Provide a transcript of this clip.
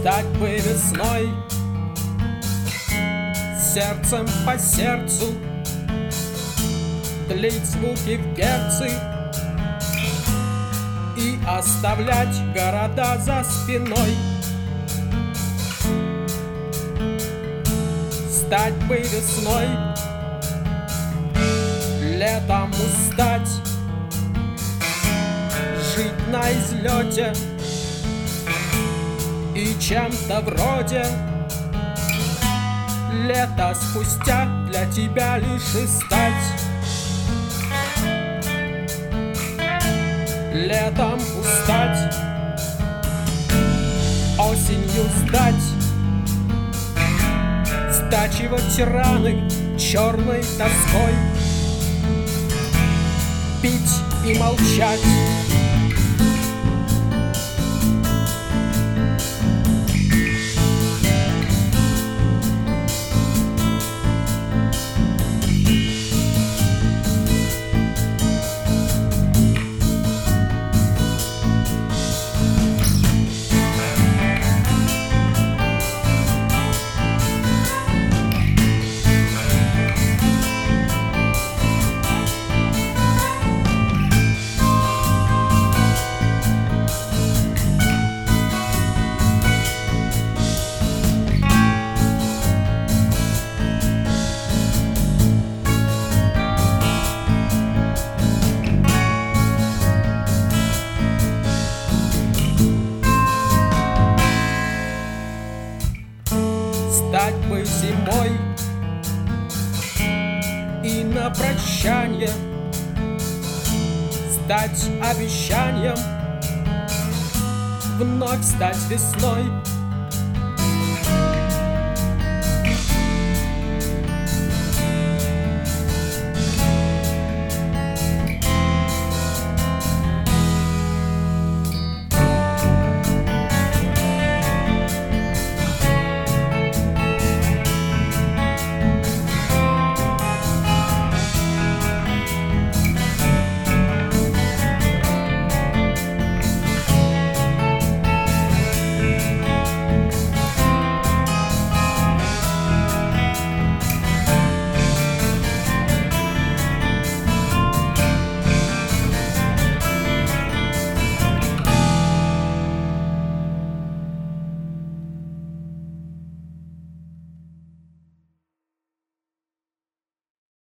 стать бы весной, сердцем по сердцу длить звуки в герцы и оставлять города за спиной. Стать бы весной, летом устать, жить на излете и чем-то вроде лето спустя для тебя лишь и стать. Летом устать, осенью сдать, стачивать раны черной тоской, пить и молчать. Стать бы зимой и на прощанье стать обещанием вновь стать весной.